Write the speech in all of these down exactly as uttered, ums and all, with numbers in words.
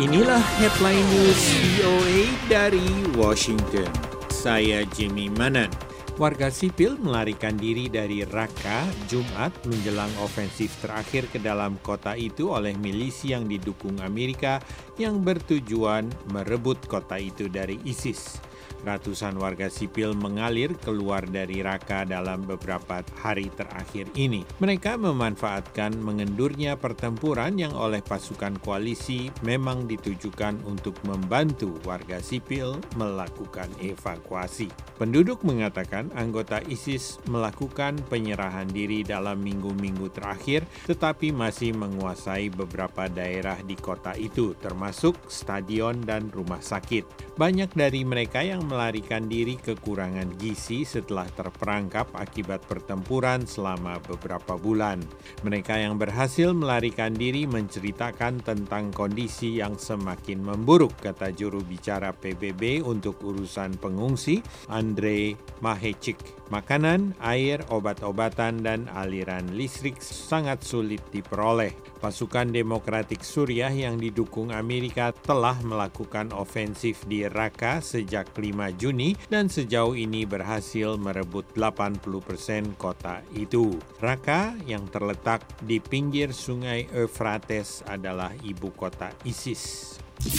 Inilah headline news V O A dari Washington. Saya Jimmy Manan. Warga sipil melarikan diri dari Raqqa Jumat menjelang ofensif terakhir ke dalam kota itu oleh milisi yang didukung Amerika yang bertujuan merebut kota itu dari ISIS. Ratusan warga sipil mengalir keluar dari Raqqa dalam beberapa hari terakhir ini. Mereka memanfaatkan mengendurnya pertempuran yang oleh pasukan koalisi memang ditujukan untuk membantu warga sipil melakukan evakuasi. Penduduk mengatakan anggota ISIS melakukan penyerahan diri dalam minggu-minggu terakhir, tetapi masih menguasai beberapa daerah di kota itu, termasuk stadion dan rumah sakit. Banyak dari mereka yang melarikan diri kekurangan gizi setelah terperangkap akibat pertempuran selama beberapa bulan. Mereka yang berhasil melarikan diri menceritakan tentang kondisi yang semakin memburuk, kata juru bicara P B B untuk urusan pengungsi, Andre Mahecik. Makanan, air, obat-obatan, dan aliran listrik sangat sulit diperoleh. Pasukan Demokratik Suriah yang didukung Amerika telah melakukan ofensif di Raqqa sejak lima Juni dan sejauh ini berhasil merebut delapan puluh persen kota itu. Raqqa yang terletak di pinggir sungai Euphrates adalah ibu kota ISIS.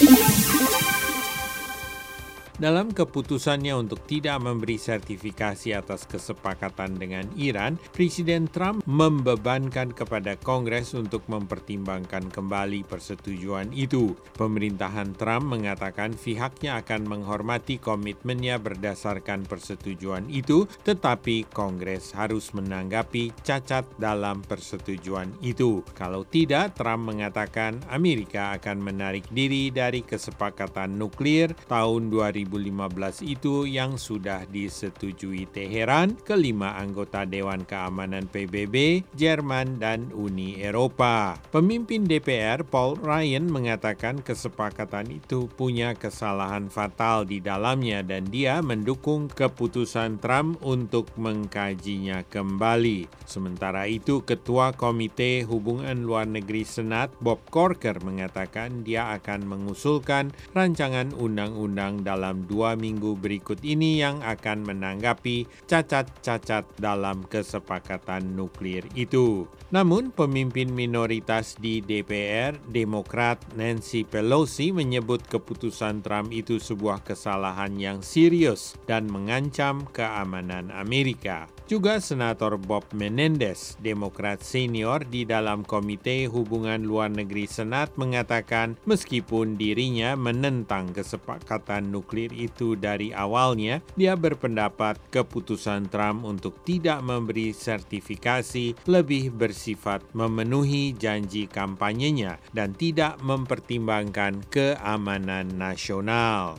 Dalam keputusannya untuk tidak memberi sertifikasi atas kesepakatan dengan Iran, Presiden Trump membebankan kepada Kongres untuk mempertimbangkan kembali persetujuan itu. Pemerintahan Trump mengatakan pihaknya akan menghormati komitmennya berdasarkan persetujuan itu, tetapi Kongres harus menanggapi cacat dalam persetujuan itu. Kalau tidak, Trump mengatakan Amerika akan menarik diri dari kesepakatan nuklir tahun dua ribu lima belas itu yang sudah disetujui Teheran, kelima anggota Dewan Keamanan P B B, Jerman, dan Uni Eropa. Pemimpin D P R Paul Ryan mengatakan kesepakatan itu punya kesalahan fatal di dalamnya dan dia mendukung keputusan Trump untuk mengkajinya kembali. Sementara itu, Ketua Komite Hubungan Luar Negeri Senat Bob Corker mengatakan dia akan mengusulkan rancangan undang-undang dalam dua minggu berikut ini yang akan menanggapi cacat-cacat dalam kesepakatan nuklir itu. Namun, pemimpin minoritas di D P R, Demokrat Nancy Pelosi menyebut keputusan Trump itu sebuah kesalahan yang serius dan mengancam keamanan Amerika. Juga Senator Bob Menendez, Demokrat senior di dalam Komite Hubungan Luar Negeri Senat mengatakan meskipun dirinya menentang kesepakatan nuklir itu dari awalnya, dia berpendapat keputusan Trump untuk tidak memberi sertifikasi lebih bersifat memenuhi janji kampanyenya dan tidak mempertimbangkan keamanan nasional.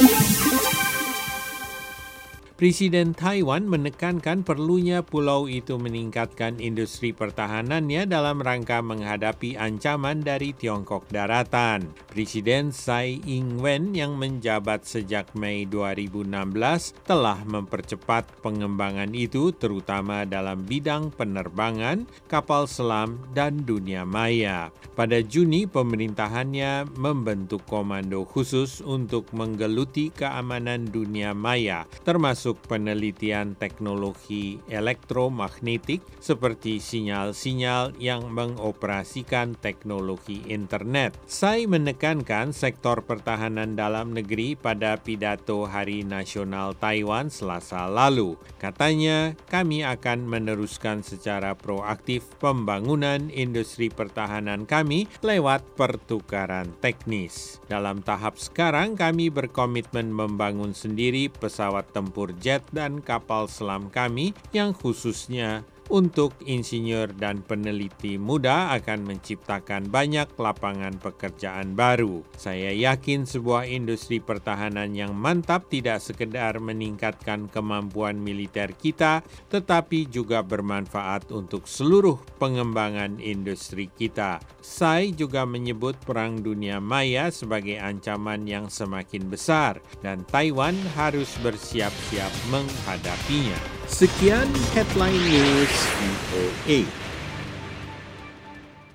Presiden Taiwan menekankan perlunya pulau itu meningkatkan industri pertahanannya dalam rangka menghadapi ancaman dari Tiongkok daratan. Presiden Tsai Ing-wen yang menjabat sejak Mei dua ribu enam belas telah mempercepat pengembangan itu terutama dalam bidang penerbangan, kapal selam, dan dunia maya. Pada Juni, pemerintahannya membentuk komando khusus untuk menggeluti keamanan dunia maya, termasuk penelitian teknologi elektromagnetik seperti sinyal-sinyal yang mengoperasikan teknologi internet. Tsai menekankan sektor pertahanan dalam negeri pada pidato Hari Nasional Taiwan Selasa lalu. Katanya, kami akan meneruskan secara proaktif pembangunan industri pertahanan kami lewat pertukaran teknis. Dalam tahap sekarang, kami berkomitmen membangun sendiri pesawat tempur jet dan kapal selam kami yang khususnya untuk insinyur dan peneliti muda akan menciptakan banyak lapangan pekerjaan baru. Saya yakin sebuah industri pertahanan yang mantap tidak sekedar meningkatkan kemampuan militer kita, tetapi juga bermanfaat untuk seluruh pengembangan industri kita. Tsai juga menyebut Perang Dunia Maya sebagai ancaman yang semakin besar dan Taiwan harus bersiap-siap menghadapinya. Sekian Headline News V O A.